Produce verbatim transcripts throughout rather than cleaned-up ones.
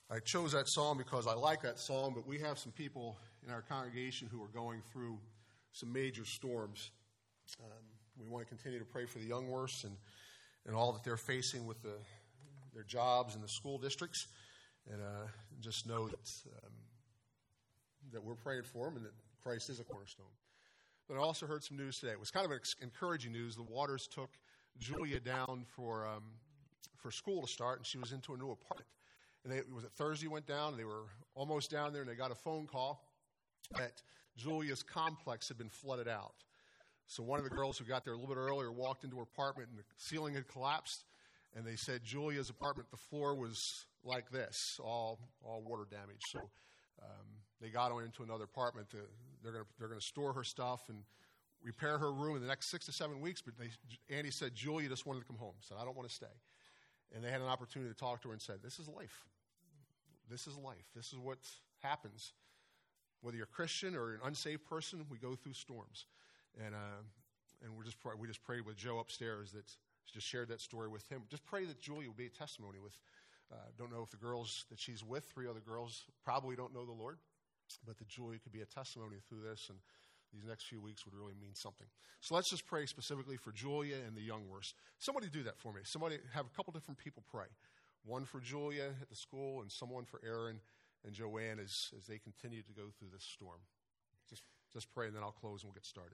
I chose that song because I like that song, but we have some people in our congregation who are going through some major storms. Um, we want to continue to pray for the Youngworths and, and all that they're facing with the, their jobs in the school districts. And uh, just know that, um, that we're praying for them and that Christ is a cornerstone. But I also heard some news today. It was kind of encouraging news. The Waters took Julia down for um, for school to start, and she was into a new apartment. And they, it was a Thursday went down, and they were almost down there, and they got a phone call that Julia's complex had been flooded out. So one of the girls who got there a little bit earlier walked into her apartment, and the ceiling had collapsed. And they said Julia's apartment, the floor was like this, all all water damage. So um, they got her into another apartment. To, they're going to they're going to store her stuff and repair her room in the next six to seven weeks. But they, Andy said Julia just wanted to come home. Said I don't want to stay. And they had an opportunity to talk to her and said, "This is life. This is life. This is what happens. Whether you're a Christian or an unsaved person, we go through storms." And uh, and we just we just prayed with Joe upstairs that. Just shared that story with him. Just pray that Julia will be a testimony with, uh, don't know if the girls that she's with, three other girls, probably don't know the Lord, but that Julia could be a testimony through this, and these next few weeks would really mean something. So let's just pray specifically for Julia and the Youngworths. Somebody do that for me. Somebody have a couple different people pray. One for Julia at the school and someone for Aaron and Joanne as, as they continue to go through this storm. Just, just pray, and then I'll close and we'll get started.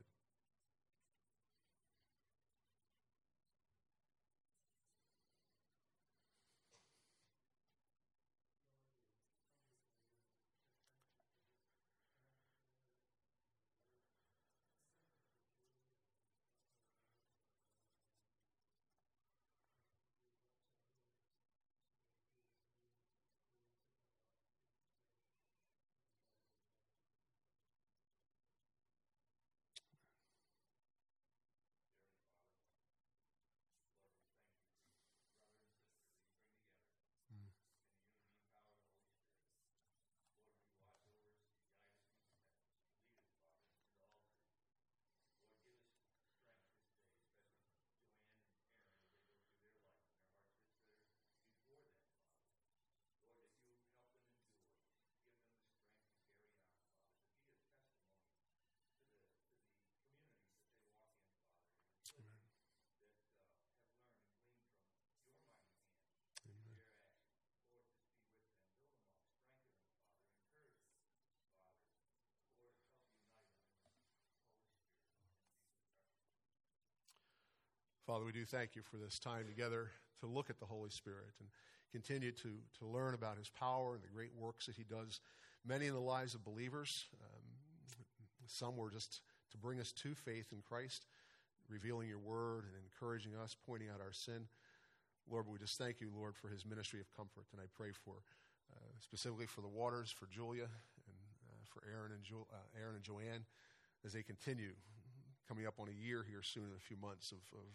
Father, we do thank you for this time together to look at the Holy Spirit and continue to, to learn about his power and the great works that he does, many in the lives of believers. Um, some were just to bring us to faith in Christ, revealing your word and encouraging us, pointing out our sin. Lord, we just thank you, Lord, for his ministry of comfort. And I pray for, uh, specifically for the Waters, for Julia, and uh, for Aaron and, jo- uh, Aaron and Joanne, as they continue, coming up on a year here soon in a few months of, of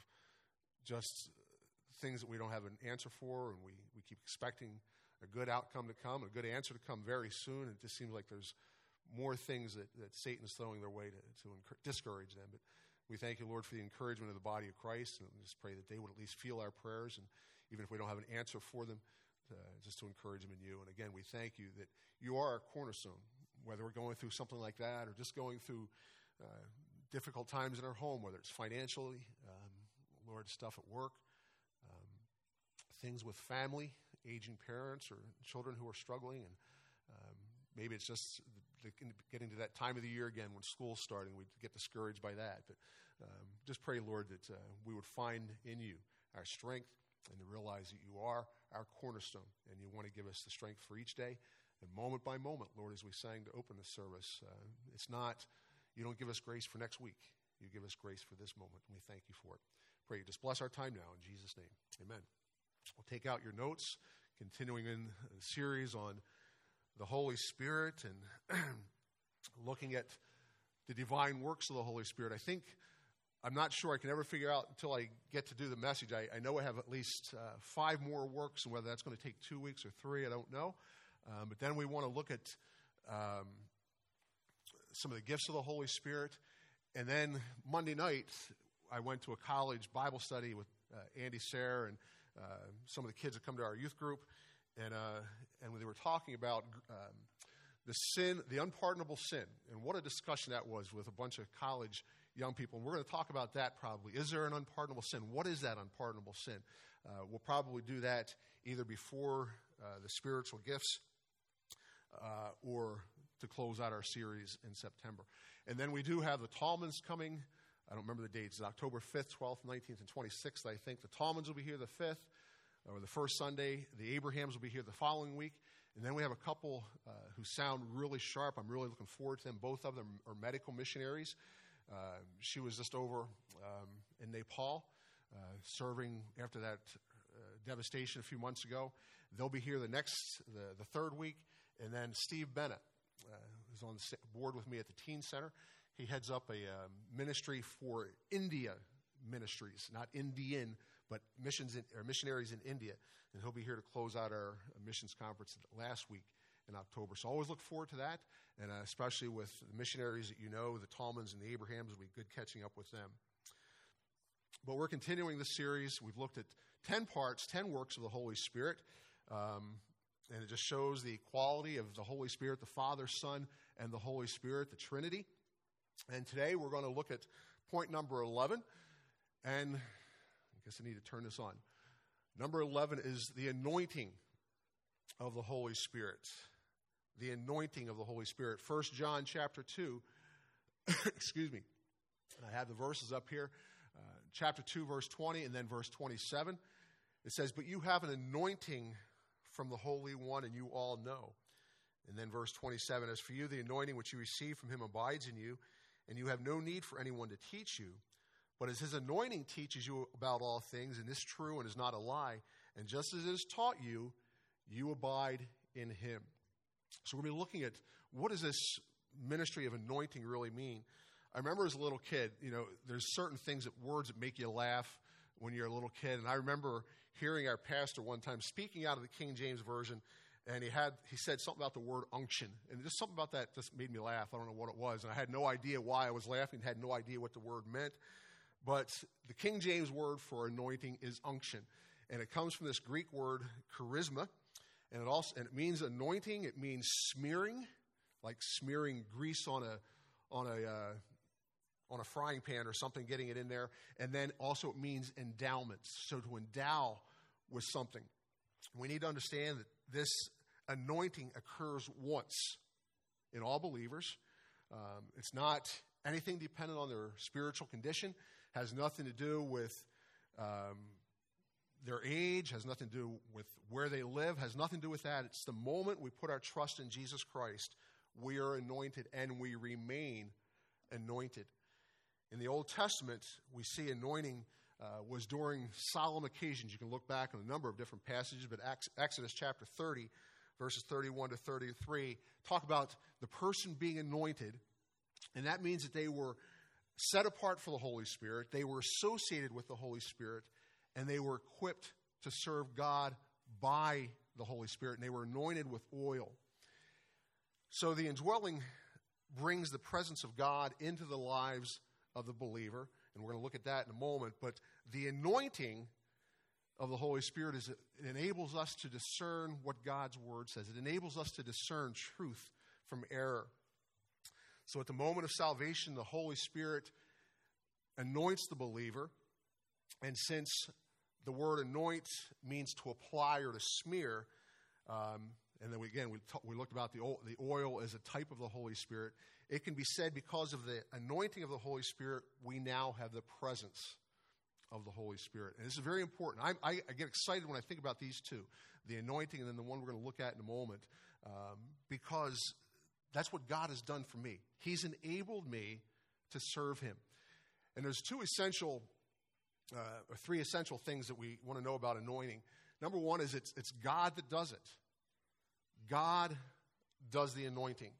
just things that we don't have an answer for, and we, we keep expecting a good outcome to come, a good answer to come very soon. It just seems like there's more things that, that Satan is throwing their way to, to enc- discourage them. But we thank you, Lord, for the encouragement of the body of Christ, and just pray that they would at least feel our prayers, and even if we don't have an answer for them, uh, just to encourage them in you. And again, we thank you that you are our cornerstone, whether we're going through something like that or just going through uh, difficult times in our home, whether it's financially, um, Lord, stuff at work, um, things with family, aging parents or children who are struggling. And um, maybe it's just the, the, getting to that time of the year again when school's starting. We get discouraged by that. But um, just pray, Lord, that uh, we would find in you our strength and to realize that you are our cornerstone and you want to give us the strength for each day. And moment by moment, Lord, as we sang to open the service, uh, it's not, you don't give us grace for next week. You give us grace for this moment, and we thank you for it. Pray you just bless our time now in Jesus' name. Amen. We'll take out your notes, continuing in the series on the Holy Spirit and looking at the divine works of the Holy Spirit. I think, I'm not sure I can ever figure out until I get to do the message. I, I know I have at least uh, five more works, and whether that's going to take two weeks or three, I don't know. Um, but then we want to look at um, some of the gifts of the Holy Spirit. And then Monday night, I went to a college Bible study with uh, Andy Sayre and uh, some of the kids that come to our youth group. and uh, and they were talking about um, the sin, the unpardonable sin, and what a discussion that was with a bunch of college young people. And we're going to talk about that probably. Is there an unpardonable sin? What is that unpardonable sin? Uh, we'll probably do that either before uh, the spiritual gifts uh, or to close out our series in September. And then we do have the Tallmans coming. I don't remember the dates. It's October fifth, twelfth, nineteenth, and twenty-sixth, I think. The Tallmans will be here the fifth, or the first Sunday. The Abrahams will be here the following week. And then we have a couple uh, who sound really sharp. I'm really looking forward to them. Both of them are medical missionaries. Uh, she was just over um, in Nepal, uh, serving after that uh, devastation a few months ago. They'll be here the next, the, the third week. And then Steve Bennett, uh, who's on the board with me at the Teen Center. He heads up a uh, ministry for India ministries, not Indian, but missions in, or missionaries in India. And he'll be here to close out our missions conference last week in October. So I always look forward to that, and uh, especially with the missionaries that you know, the Tallmans and the Abrahams. It'll be good catching up with them. But we're continuing this series. We've looked at ten parts, ten works of the Holy Spirit, um, and it just shows the equality of the Holy Spirit, the Father, Son, and the Holy Spirit, the Trinity. And today we're going to look at point number eleven, and I guess I need to turn this on. Number eleven is the anointing of the Holy Spirit. The anointing of the Holy Spirit. First John chapter two, excuse me, and I have the verses up here, uh, chapter two, verse twenty, and then verse twenty-seven. It says, "But you have an anointing from the Holy One, and you all know." And then verse twenty-seven, "As for you, the anointing which you receive from him abides in you, and you have no need for anyone to teach you. But as his anointing teaches you about all things, and is true and is not a lie, and just as it has taught you, you abide in him." So we're going to be looking at what does this ministry of anointing really mean. I remember as a little kid, you know, there's certain things, that words that make you laugh when you're a little kid. And I remember hearing our pastor one time speaking out of the King James Version, and he had he said something about the word unction. And just something about that just made me laugh. I don't know what it was. And I had no idea why I was laughing, had no idea what the word meant. But the King James word for anointing is unction. And it comes from this Greek word charisma. And it also and it means anointing. It means smearing, like smearing grease on a on a uh, on a frying pan or something, getting it in there. And then also it means endowments. So to endow with something. We need to understand that this anointing occurs once in all believers. Um, it's not anything dependent on their spiritual condition. Has nothing to do with um, their age, has nothing to do with where they live, has nothing to do with that. It's the moment we put our trust in Jesus Christ, we are anointed and we remain anointed. In the Old Testament, we see anointing uh, was during solemn occasions. You can look back on a number of different passages, but Exodus chapter thirty, verses thirty-one to thirty-three, talk about the person being anointed, and that means that they were set apart for the Holy Spirit, they were associated with the Holy Spirit, and they were equipped to serve God by the Holy Spirit, and they were anointed with oil. So the indwelling brings the presence of God into the lives of the believer, and we're going to look at that in a moment, but the anointing of the Holy Spirit is it enables us to discern what God's Word says. It enables us to discern truth from error. So at the moment of salvation, the Holy Spirit anoints the believer. And since the word anoint means to apply or to smear, um, and then we, again, we, t- we looked about the oil, the oil as a type of the Holy Spirit, it can be said because of the anointing of the Holy Spirit, we now have the presence of the Holy Spirit. And this is very important. I, I, I get excited when I think about these two, the anointing and then the one we're going to look at in a moment, um, because that's what God has done for me. He's enabled me to serve him. And there's two essential, uh, or three essential things that we want to know about anointing. Number one is it's, it's God that does it. God does the anointing.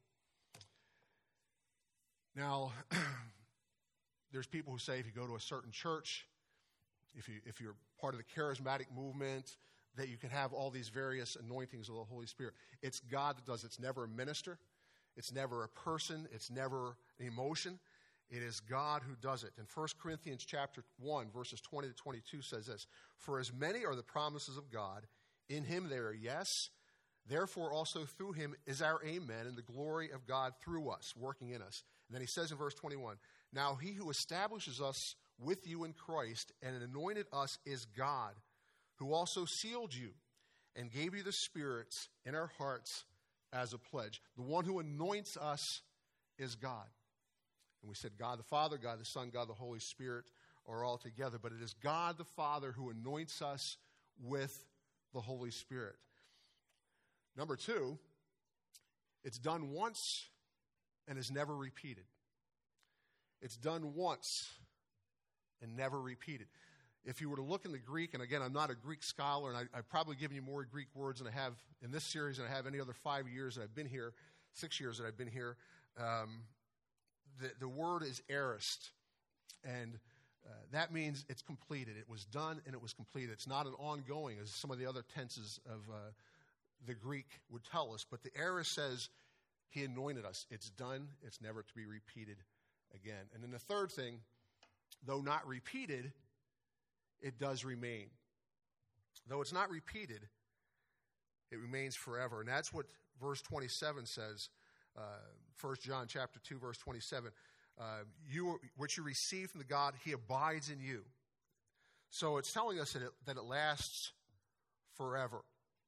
Now, there's people who say if you go to a certain church, if, you, if you're part of the charismatic movement, that you can have all these various anointings of the Holy Spirit. It's God that does it. It's never a minister. It's never a person. It's never an emotion. It is God who does it. And First Corinthians chapter one, verses twenty to twenty-two says this, "For as many are the promises of God, In him there, yes. Therefore also through him is our amen and the glory of God through us, working in us. And then he says in verse twenty-one, now he who establishes us with you in Christ and anointed us is God, who also sealed you and gave you the Spirit in our hearts as a pledge. The one who anoints us is God. And we said God the Father, God the Son, God the Holy Spirit are all together. But it is God the Father who anoints us with the Holy Spirit. Number two, it's done once and is never repeated. It's done once and never repeated. If you were to look in the Greek, and again, I'm not a Greek scholar, and I, I've probably given you more Greek words than I have in this series than I have any other five years that I've been here, six years that I've been here. Um, the, the word is aorist, and uh, that means it's completed. It was done and it was completed. It's not an ongoing, as some of the other tenses of uh, the Greek would tell us, but the aorist says he anointed us. It's done. It's never to be repeated again. And then the third thing, though not repeated, it does remain. Though it's not repeated, it remains forever. And that's what verse twenty-seven says, uh, First John chapter two, verse twenty-seven. Uh, you, which you receive from the God, he abides in you. So it's telling us that it, that it lasts forever.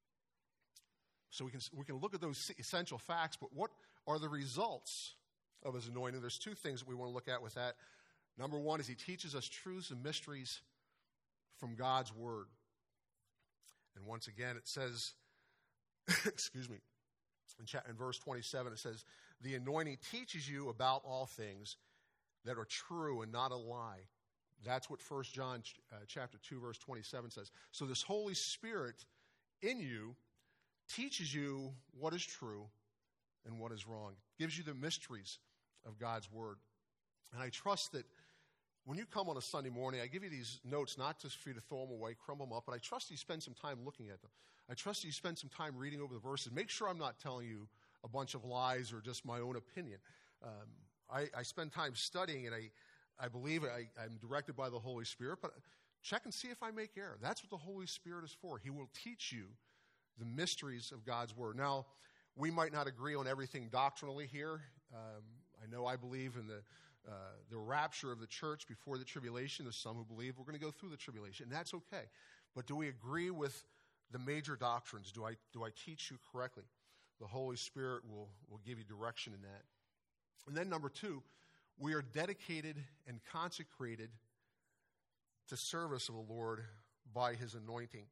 So we can we can look at those essential facts, but what are the results of his anointing? There's two things that we want to look at with that. Number one is he teaches us truths and mysteries from God's word. And once again, it says, excuse me, in, cha- in verse twenty-seven, it says, the anointing teaches you about all things that are true and not a lie. That's what First John ch- uh, chapter two, verse twenty-seven says. So this Holy Spirit in you teaches you what is true and what is wrong. Gives you the mysteries of God's word. And I trust that when you come on a Sunday morning, I give you these notes not just for you to throw them away, crumble them up, but I trust you spend some time looking at them. I trust you spend some time reading over the verses. Make sure I'm not telling you a bunch of lies or just my own opinion. Um, I, I spend time studying, and I, I believe I, I'm directed by the Holy Spirit, but check and see if I make error. That's what the Holy Spirit is for. He will teach you the mysteries of God's word. Now, we might not agree on everything doctrinally here. Um, I know I believe in the uh, the rapture of the church before the tribulation. There's some who believe we're going to go through the tribulation, and that's okay. But do we agree with the major doctrines? Do I do I teach you correctly? The Holy Spirit will, will give you direction in that. And then number two, we are dedicated and consecrated to service of the Lord by his anointing.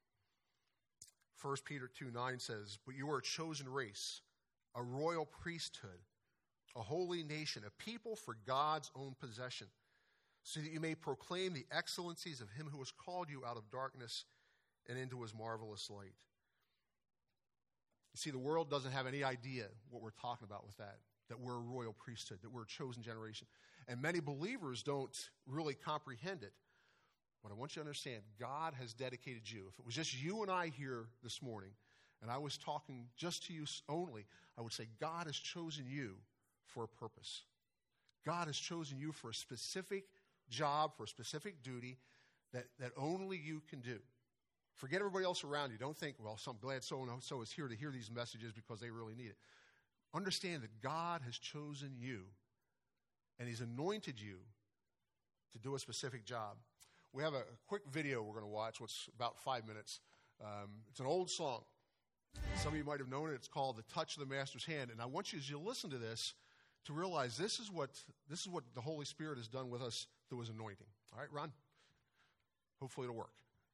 First Peter two nine says, but you are a chosen race, a royal priesthood, a holy nation, a people for God's own possession, so that you may proclaim the excellencies of him who has called you out of darkness and into his marvelous light. You see, the world doesn't have any idea what we're talking about with that, that we're a royal priesthood, that we're a chosen generation. And many believers don't really comprehend it. But I want you to understand, God has dedicated you. If it was just you and I here this morning, and I was talking just to you only, I would say God has chosen you for a purpose. God has chosen you for a specific job, for a specific duty that, that only you can do. Forget everybody else around you. Don't think, well, so I'm glad so-and-so is here to hear these messages because they really need it. Understand that God has chosen you, and he's anointed you to do a specific job. We have a quick video we're going to watch, what's about five minutes. Um, it's an old song. Some of you might have known it. It's called The Touch of the Master's Hand. And I want you, as you listen to this, to realize this is what this is what the Holy Spirit has done with us through his anointing. All right, Ron? Hopefully it'll work.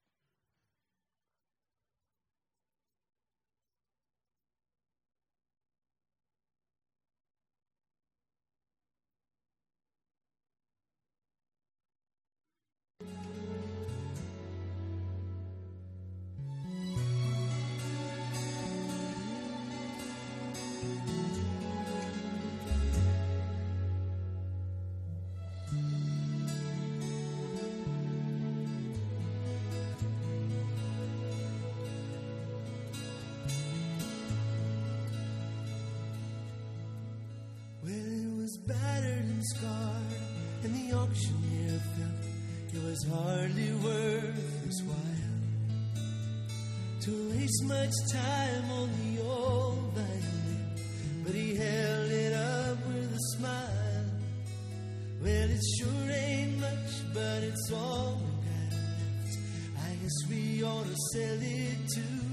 Battered and scarred, and the auctioneer felt it was hardly worth his while to waste much time on the old violin, but he held it up with a smile. Well, it sure ain't much, but it's all we got left. I guess we ought to sell it too.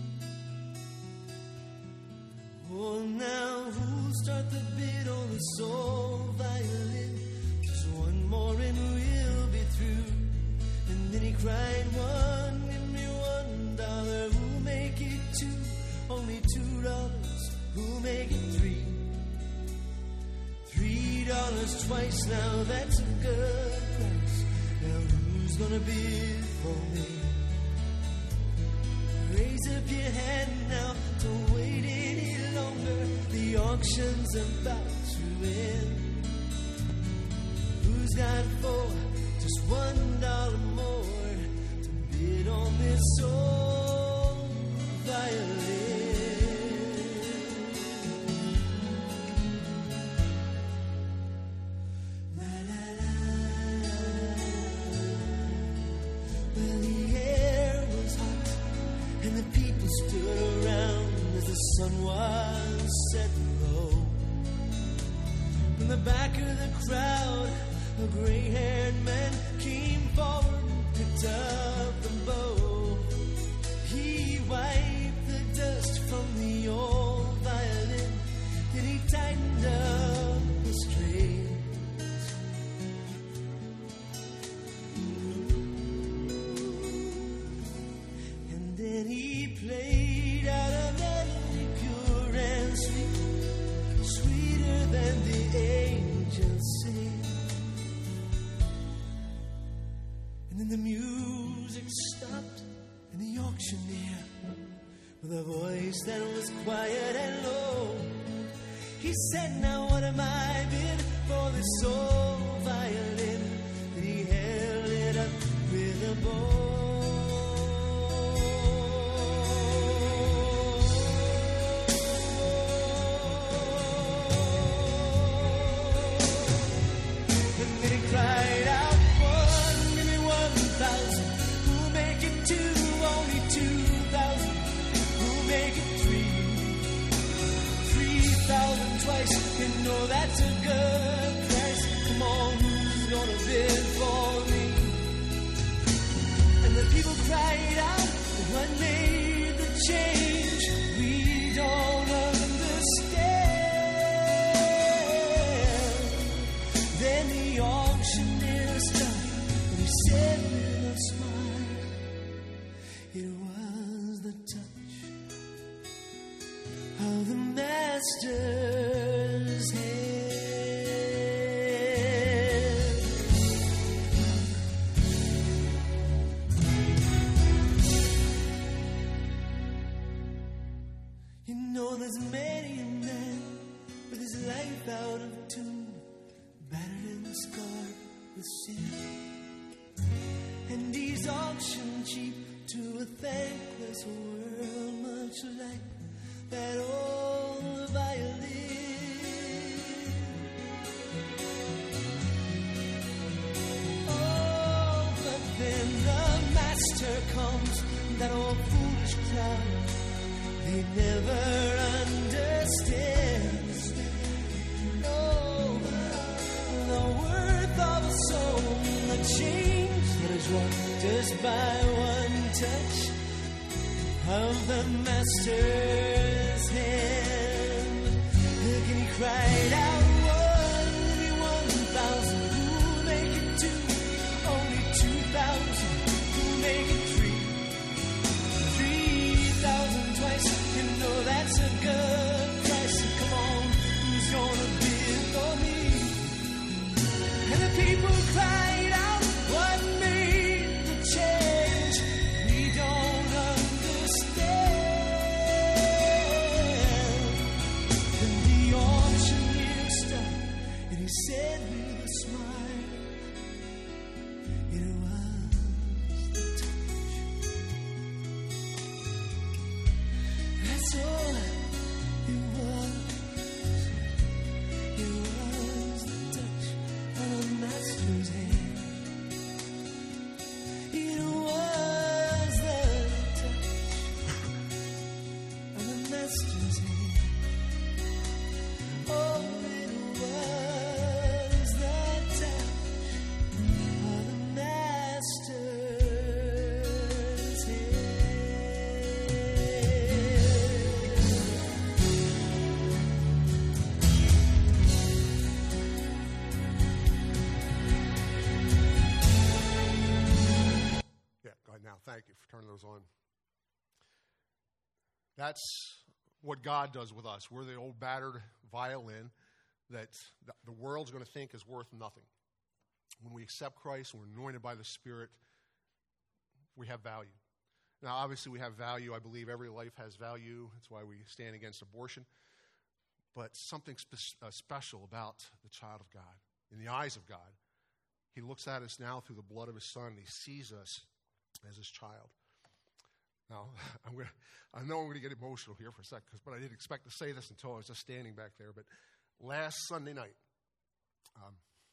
Oh, now who'll start the bid on this old violin? Just one more and we'll be through. And then he cried, one, give me one dollar. Who'll make it two? Only two dollars. Who'll make it three? Three dollars twice, now that's a good price. Now who's gonna bid for me? Raise up your hand now, don't wait any longer. The auction's about to end. Who's got four? Just one dollar more to bid on this old violin. La la la. Well, the air was hot and the people stood around as the sun was setting low. From the back of the crowd, a gray-haired man came forward and picked up the bow. He wiped the dust from the old violin, then he tightened up the strings. And then he played out a melody pure and sweet, sweeter than the angels sing. And then the music stopped, and the auctioneer, with a voice that was quiet and low, he said, now what am I bid for this old violin? Then he held it up with a bow. And then he cried out, twice, you know that's a good price. Come on, who's gonna bid for me? And the people cried out, what made the change? We don't understand. Then the auctioneer stopped and he said with a smile, it was the touch of the master's hand. You know there's many a man with his life out of tune, battered and scarred with sin, and he's auctioned cheap to a thankless world, much like that old violin. Oh, but then the master comes, that old foolish crowd, they never understand. No, the worth of a soul, the change that is wrought just by one touch of the master's hand. Again he cried out, one, give me one thousand, who'll make it two? Only two thousand, who'll make it three? Three thousand twice, you know that's a good price. Come on, who's gonna bid for me? And the people cried out, what made the change? We don't understand. And the auctioneer stopped and he said with a smile, it was the touch. That's all it was. It was the touch of the master's hand. It was the touch That's what God does with us. We're the old battered violin that the world's going to think is worth nothing. When we accept Christ and we're anointed by the Spirit, we have value. Now, obviously, we have value. I believe every life has value. That's why we stand against abortion. But something spe- uh, special about the child of God. In the eyes of God, he looks at us now through the blood of his Son. And he sees us as his child. Now, I'm gonna, I know I'm going to get emotional here for a second, but I didn't expect to say this until I was just standing back there. But last Sunday night, um,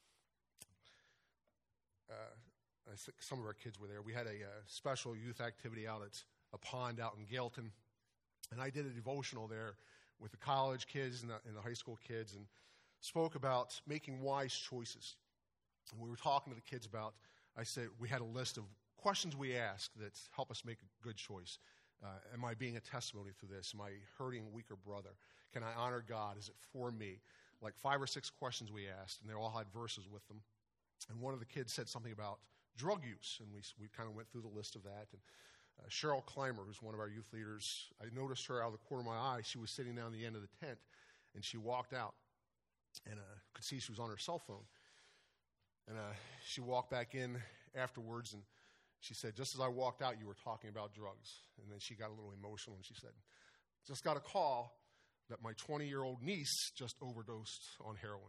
uh, I think some of our kids were there. We had a uh, special youth activity out at a pond out in Gailton, and I did a devotional there with the college kids and the, and the high school kids, and spoke about making wise choices. And we were talking to the kids about, I said, we had a list of questions we ask that help us make a good choice. Uh, am I being a testimony through this? Am I hurting a weaker brother? Can I honor God? Is it for me? Like five or six questions we asked, and they all had verses with them. And one of the kids said something about drug use, and we we kind of went through the list of that. And uh, Cheryl Clymer, who's one of our youth leaders, I noticed her out of the corner of my eye. She was sitting down the end of the tent, and she walked out, and uh, could see she was on her cell phone. And uh, she walked back in afterwards, and she said, just as I walked out, you were talking about drugs. And then she got a little emotional, and she said, just got a call that my twenty-year-old niece just overdosed on heroin.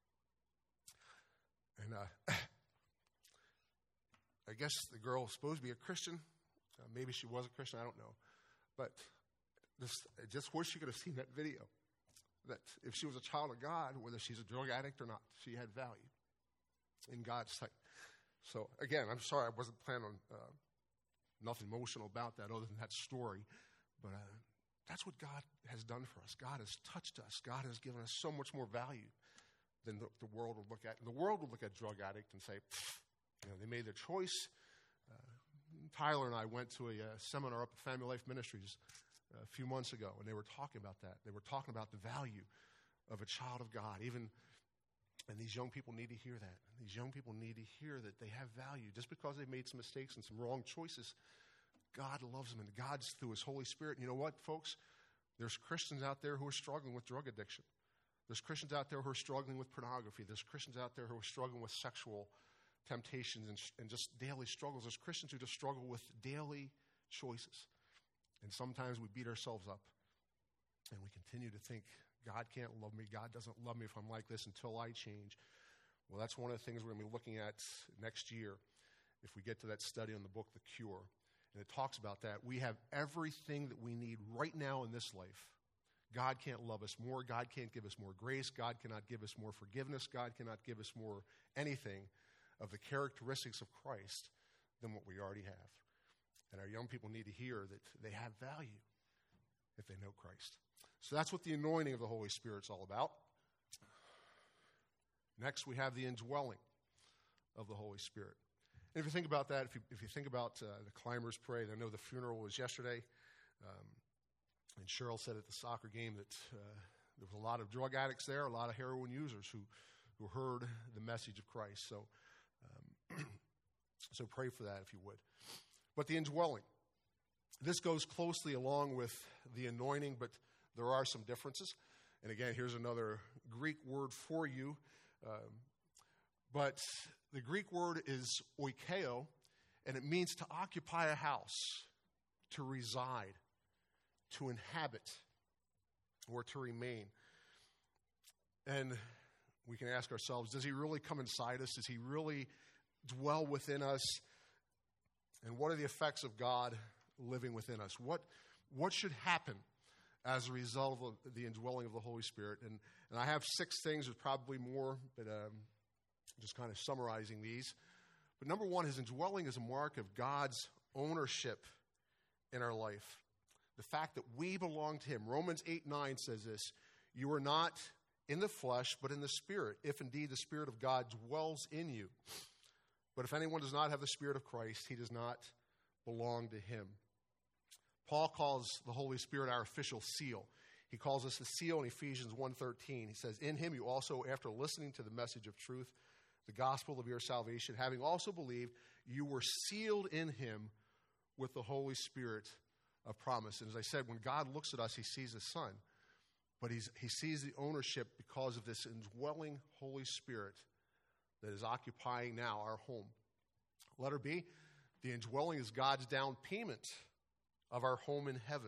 And uh, I guess the girl was supposed to be a Christian. Uh, maybe she was a Christian, I don't know. But this, I just wish she could have seen that video. That if she was a child of God, whether she's a drug addict or not, she had value in God's sight. So, again, I'm sorry I wasn't planning on uh, nothing emotional about that other than that story. But uh, that's what God has done for us. God has touched us. God has given us so much more value than the, the world would look at. And the world would look at drug addict and say, you know, they made their choice. Uh, Tyler and I went to a uh, seminar up at Family Life Ministries uh, a few months ago, and they were talking about that. They were talking about the value of a child of God. Even, and these young people need to hear that. These young people need to hear that they have value. Just because they've made some mistakes and some wrong choices, God loves them, and God's through his Holy Spirit. And you know what, folks? There's Christians out there who are struggling with drug addiction. There's Christians out there who are struggling with pornography. There's Christians out there who are struggling with sexual temptations and, and just daily struggles. There's Christians who just struggle with daily choices. And sometimes we beat ourselves up. And we continue to think, God can't love me. God doesn't love me if I'm like this until I change. Well, that's one of the things we're going to be looking at next year if we get to that study on the book, The Cure. And it talks about that. We have everything that we need right now in this life. God can't love us more. God can't give us more grace. God cannot give us more forgiveness. God cannot give us more anything of the characteristics of Christ than what we already have. And our young people need to hear that they have value if they know Christ. So that's what the anointing of the Holy Spirit's all about. Next, we have the indwelling of the Holy Spirit. And if you think about that, if you, if you think about uh, the Climbers Parade, I know the funeral was yesterday. Um, And Cheryl said at the soccer game that uh, there was a lot of drug addicts there, a lot of heroin users who, who heard the message of Christ. So, um, so pray for that if you would. But the indwelling. This goes closely along with the anointing, but there are some differences. And again, here's another Greek word for you. Um, but the Greek word is oikeo, and it means to occupy a house, to reside, to inhabit, or to remain. And we can ask ourselves, does he really come inside us? Does he really dwell within us? And what are the effects of God living within us? What what should happen as a result of the indwelling of the Holy Spirit? And, and I have six things. There's probably more, but um, just kind of summarizing these. But number one, his indwelling is a mark of God's ownership in our life. The fact that we belong to him. Romans eight nine says this, you are not in the flesh, but in the Spirit, if indeed the Spirit of God dwells in you. But if anyone does not have the Spirit of Christ, he does not belong to him. Paul calls the Holy Spirit our official seal. He calls us the seal in Ephesians one thirteen. He says, in him you also, after listening to the message of truth, the gospel of your salvation, having also believed, you were sealed in him with the Holy Spirit of promise. And as I said, when God looks at us, he sees his Son. But he's, he sees the ownership because of this indwelling Holy Spirit that is occupying now our home. Letter B, the indwelling is God's down payment of our home in heaven.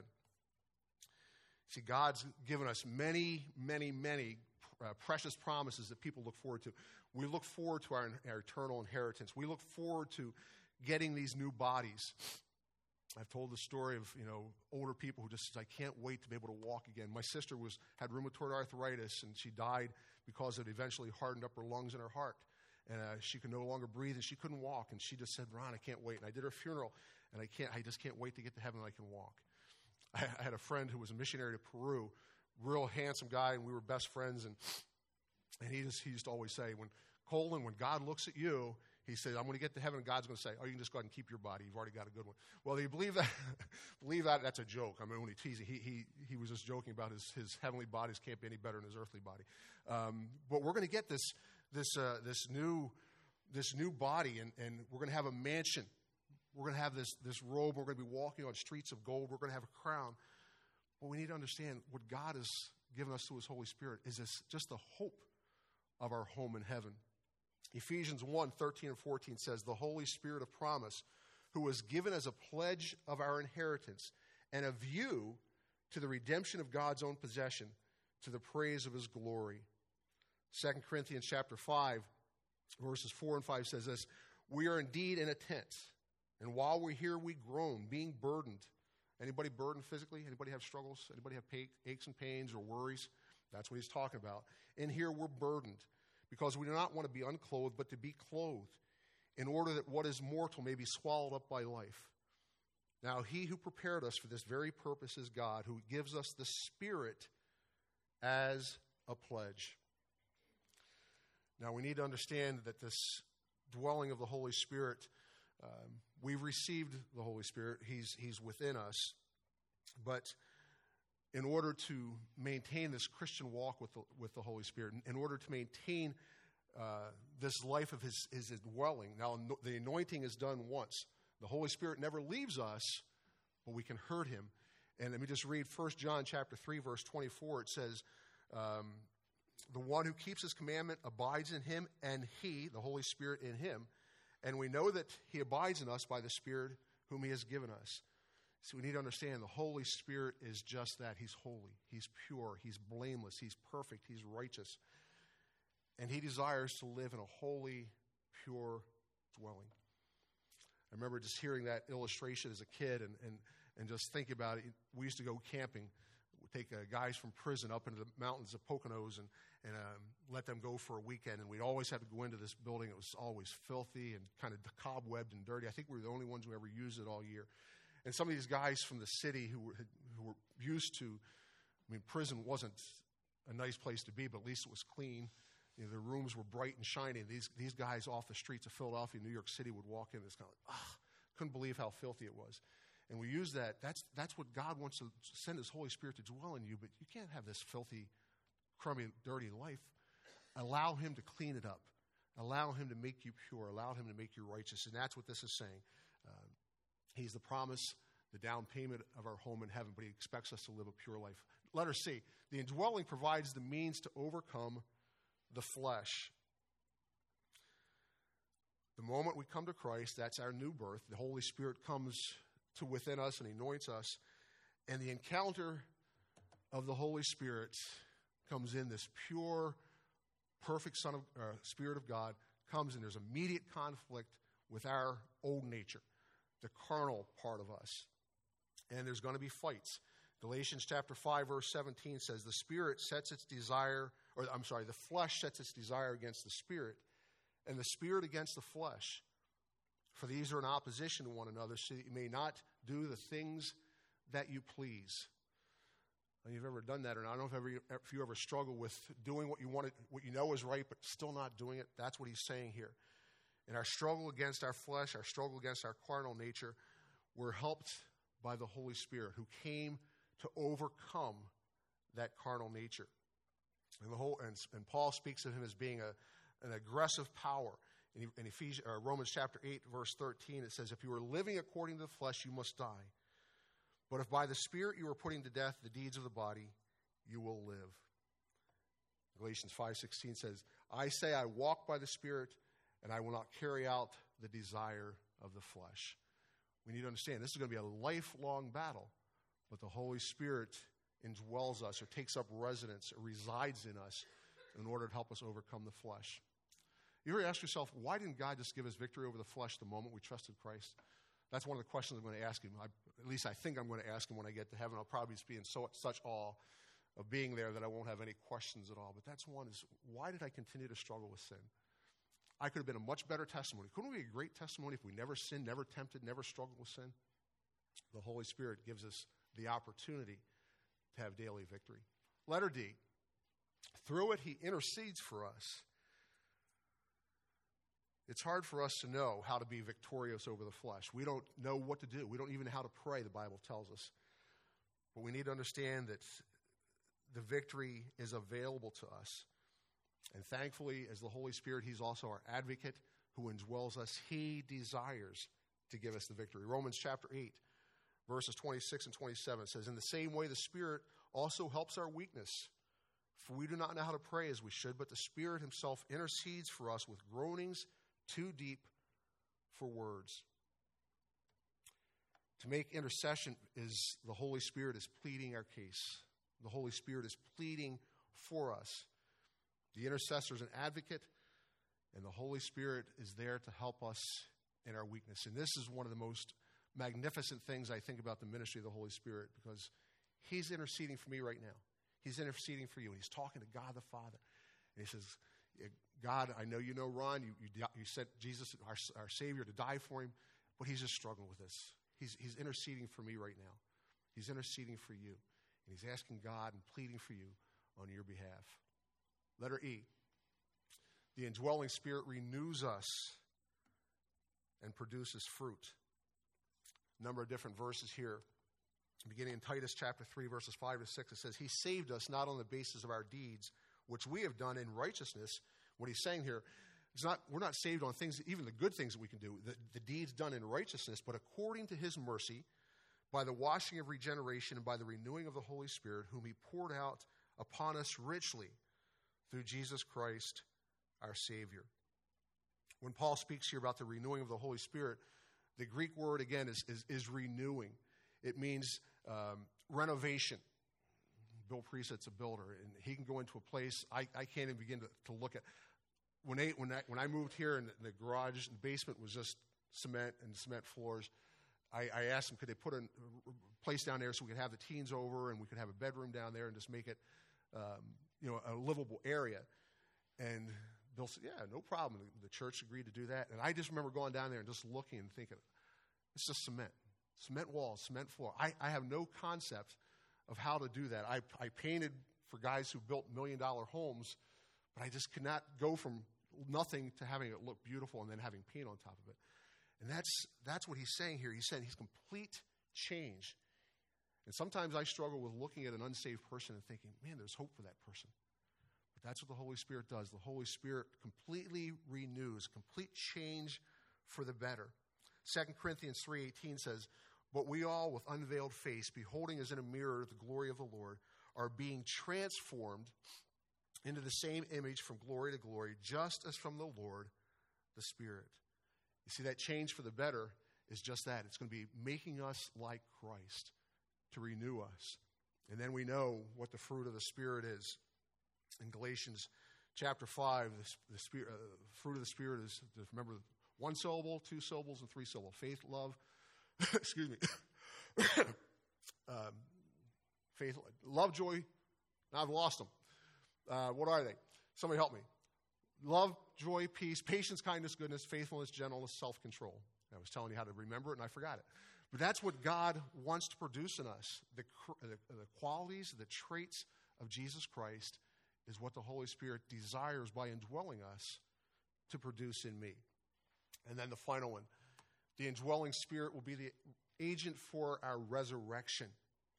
See, God's given us many, many, many uh, precious promises that people look forward to. We look forward to our, our eternal inheritance. We look forward to getting these new bodies. I've told the story of, you know, older people who just said, I can't wait to be able to walk again. My sister was had rheumatoid arthritis, and she died because it eventually hardened up her lungs and her heart. And uh, she could no longer breathe, and she couldn't walk. And she just said, Ron, I can't wait. And I did her funeral, and I can't. I just can't wait to get to heaven and I can walk. I, I had a friend who was a missionary to Peru, real handsome guy, and we were best friends. And and he just he used to always say, when Colin, when God looks at you, he said, I'm going to get to heaven, and God's going to say, oh, you can just go ahead and keep your body. You've already got a good one. Well, do you believe that? believe that? That's a joke. I'm only teasing. He he he was just joking about his, his heavenly bodies can't be any better than his earthly body. Um, but we're going to get this this uh, this new this new body, and, and we're going to have a mansion. We're going to have this, this robe. We're going to be walking on streets of gold. We're going to have a crown. But we need to understand what God has given us through his Holy Spirit is this, just the hope of our home in heaven. Ephesians one, thirteen and fourteen says, the Holy Spirit of promise, who was given as a pledge of our inheritance and a view to the redemption of God's own possession, to the praise of his glory. Second Corinthians chapter five, verses four and five says this, we are indeed in a tent, and while we're here we groan, being burdened. Anybody burdened physically? Anybody have struggles? Anybody have aches and pains or worries? That's what he's talking about. In here we're burdened, because we do not want to be unclothed, but to be clothed, in order that what is mortal may be swallowed up by life. Now he who prepared us for this very purpose is God, who gives us the Spirit as a pledge. Now we need to understand that this dwelling of the Holy Spirit, um, we've received the Holy Spirit. He's, he's within us. But in order to maintain this Christian walk with the, with the Holy Spirit, in order to maintain uh, this life of his, his dwelling, now the anointing is done once. The Holy Spirit never leaves us, but we can hurt him. And let me just read First John chapter three, verse twenty-four. It says, um, the one who keeps his commandment abides in him, and he, the Holy Spirit, in him. And we know that he abides in us by the Spirit whom he has given us. So we need to understand the Holy Spirit is just that. He's holy. He's pure. He's blameless. He's perfect. He's righteous. And he desires to live in a holy, pure dwelling. I remember just hearing that illustration as a kid and, and, and just thinking about it. We used to go camping. We'd take uh, guys from prison up into the mountains of Poconos and, and um, let them go for a weekend. And we'd always have to go into this building. It was always filthy and kind of cobwebbed and dirty. I think we were the only ones who ever used it all year. And some of these guys from the city who were, who were used to, I mean, prison wasn't a nice place to be, but at least it was clean. You know, the rooms were bright and shiny. These these guys off the streets of Philadelphia, New York City would walk in. It's kind of like, ah, couldn't believe how filthy it was. And we use that. That's that's what God wants to send his Holy Spirit to dwell in you, but you can't have this filthy, crummy, dirty life. Allow him to clean it up. Allow him to make you pure. Allow him to make you righteous. And that's what this is saying. Uh, he's the promise, the down payment of our home in heaven, but he expects us to live a pure life. Letter C, the indwelling provides the means to overcome the flesh. The moment we come to Christ, that's our new birth. The Holy Spirit comes to within us and anoints us. And the encounter of the Holy Spirit comes in, this pure, perfect Son of uh, Spirit of God comes in. There's immediate conflict with our old nature, the carnal part of us. And there's going to be fights. Galatians chapter five, verse seventeen says, the Spirit sets its desire, or I'm sorry, the flesh sets its desire against the Spirit, and the Spirit against the flesh. For these are in opposition to one another, so that you may not do the things that you please. And you've ever done that, or not. I don't know if, ever, if you ever struggle with doing what you want, what you know is right, but still not doing it. That's what he's saying here. In our struggle against our flesh, our struggle against our carnal nature, we're helped by the Holy Spirit, who came to overcome that carnal nature. And the whole and, and Paul speaks of him as being a, an aggressive power. In, in Ephesians, or Romans chapter eight, verse thirteen, it says, if you are living according to the flesh, you must die. But if by the Spirit you are putting to death the deeds of the body, you will live. Galatians five sixteen says, I say I walk by the Spirit, and I will not carry out the desire of the flesh. We need to understand this is going to be a lifelong battle, but the Holy Spirit indwells us or takes up residence or resides in us in order to help us overcome the flesh. You ever ask yourself, why didn't God just give us victory over the flesh the moment we trusted Christ? That's one of the questions I'm going to ask him. I, at least I think I'm going to ask him when I get to heaven. I'll probably just be in so, such awe of being there that I won't have any questions at all. But that's one is, why did I continue to struggle with sin? I could have been a much better testimony. Couldn't we be a great testimony if we never sinned, never tempted, never struggled with sin? The Holy Spirit gives us the opportunity to have daily victory. Letter D, through it he intercedes for us. It's hard for us to know how to be victorious over the flesh. We don't know what to do. We don't even know how to pray, the Bible tells us. But we need to understand that the victory is available to us. And thankfully, as the Holy Spirit, he's also our advocate who indwells us. He desires to give us the victory. Romans chapter eight, verses twenty-six and twenty-seven says, in the same way, the Spirit also helps our weakness. For we do not know how to pray as we should, but the Spirit himself intercedes for us with groanings too deep for words. To make intercession is the Holy Spirit is pleading our case. The Holy Spirit is pleading for us. The intercessor is an advocate, and the Holy Spirit is there to help us in our weakness. And this is one of the most magnificent things I think about the ministry of the Holy Spirit, because he's interceding for me right now. He's interceding for you, and he's talking to God the Father. And he says, God, I know you know Ron. You, you, you sent Jesus, our, our Savior, to die for him, but he's just struggling with this. He's, he's interceding for me right now. He's interceding for you. And he's asking God and pleading for you on your behalf. Letter E. The indwelling Spirit renews us and produces fruit. A number of different verses here. Beginning in Titus chapter three, verses five to six, it says, he saved us not on the basis of our deeds, which we have done in righteousness. What he's saying here, it's not, we're not saved on things, even the good things that we can do, the, the deeds done in righteousness, but according to his mercy, by the washing of regeneration and by the renewing of the Holy Spirit, whom he poured out upon us richly through Jesus Christ, our Savior. When Paul speaks here about the renewing of the Holy Spirit, the Greek word, again, is, is, is renewing. It means um, renovation. Bill Presett's a builder, and he can go into a place I, I can't even begin to, to look at. When, they, when, I, when I moved here and the, the garage and the basement was just cement and cement floors, I, I asked them, could they put a place down there so we could have the teens over and we could have a bedroom down there and just make it um, you know, a livable area. And Bill said, yeah, no problem. The church agreed to do that. And I just remember going down there and just looking and thinking, it's just cement. Cement walls, cement floor. I, I have no concept of how to do that. I, I painted for guys who built million-dollar homes, but I just could not go from nothing to having it look beautiful and then having paint on top of it. And that's that's what he's saying here. He's saying he's complete change. And sometimes I struggle with looking at an unsaved person and thinking, man, there's hope for that person. But that's what the Holy Spirit does. The Holy Spirit completely renews, complete change for the better. Second Corinthians three eighteen says, but we all with unveiled face, beholding as in a mirror the glory of the Lord, are being transformed into the same image from glory to glory, just as from the Lord, the Spirit. You see, that change for the better is just that. It's going to be making us like Christ, to renew us. And then we know what the fruit of the Spirit is. In Galatians chapter five, the, the spirit, uh, fruit of the Spirit is, remember, one syllable, two syllables, and three syllables. Faith, love, excuse me, um, faith, love, joy. Now I've lost them. Uh, what are they? Somebody help me. Love, joy, peace, patience, kindness, goodness, faithfulness, gentleness, self-control. I was telling you how to remember it, and I forgot it. But that's what God wants to produce in us. The, the, the qualities, the traits of Jesus Christ is what the Holy Spirit desires by indwelling us to produce in me. And then the final one. The indwelling Spirit will be the agent for our resurrection.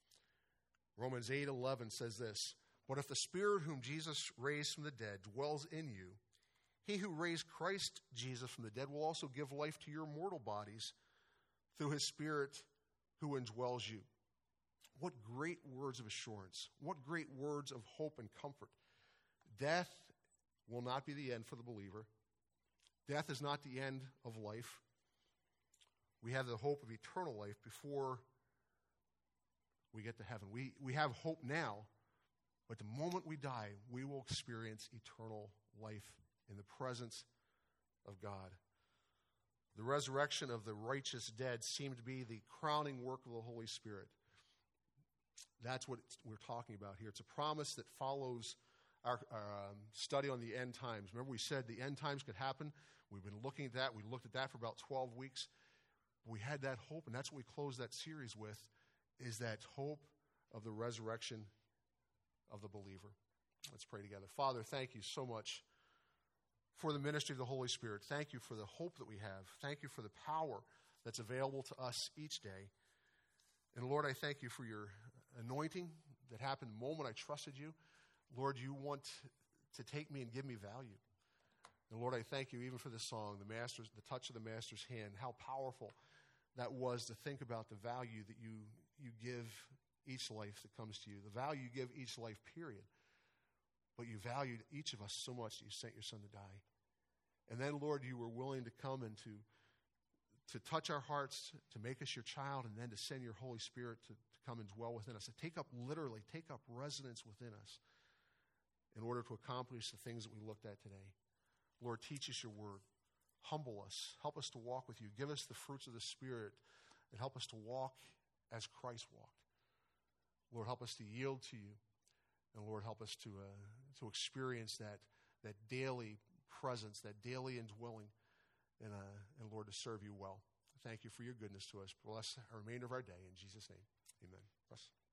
Romans eight eleven says this, but if the Spirit whom Jesus raised from the dead dwells in you, he who raised Christ Jesus from the dead will also give life to your mortal bodies through his Spirit who indwells you. what great words of assurance. What great words of hope and comfort. Death will not be the end for the believer. Death is not the end of life. We have the hope of eternal life before we get to heaven. We, we have hope now, but the moment we die, we will experience eternal life in the presence of God. The resurrection of the righteous dead seemed to be the crowning work of the Holy Spirit. That's what we're talking about here. It's a promise that follows our, our um, study on the end times. Remember, we said the end times could happen. We've been looking at that. We looked at that for about twelve weeks. We had that hope, and that's what we closed that series with, is that hope of the resurrection of the believer. Let's pray together. Father, thank you so much for the ministry of the Holy Spirit. Thank you for the hope that we have. Thank you for the power that's available to us each day. And Lord, I thank you for your anointing that happened the moment I trusted you. Lord, you want to take me and give me value. And Lord, I thank you even for this song, the master's, the touch of the Master's hand, how powerful that was to think about the value that you, you give each life that comes to you, the value you give each life, period. But you valued each of us so much that you sent your son to die. And then, Lord, you were willing to come and to, to touch our hearts, to make us your child, and then to send your Holy Spirit to, to come and dwell within us, to take up, literally, take up residence within us in order to accomplish the things that we looked at today. Lord, teach us your word. Humble us. Help us to walk with you. Give us the fruits of the Spirit and help us to walk as Christ walked. Lord, help us to yield to you. And Lord, help us to uh, to experience that, that daily presence, that daily indwelling, and, uh, and Lord, to serve you well. Thank you for your goodness to us. Bless the remainder of our day. In Jesus' name, amen. Bless.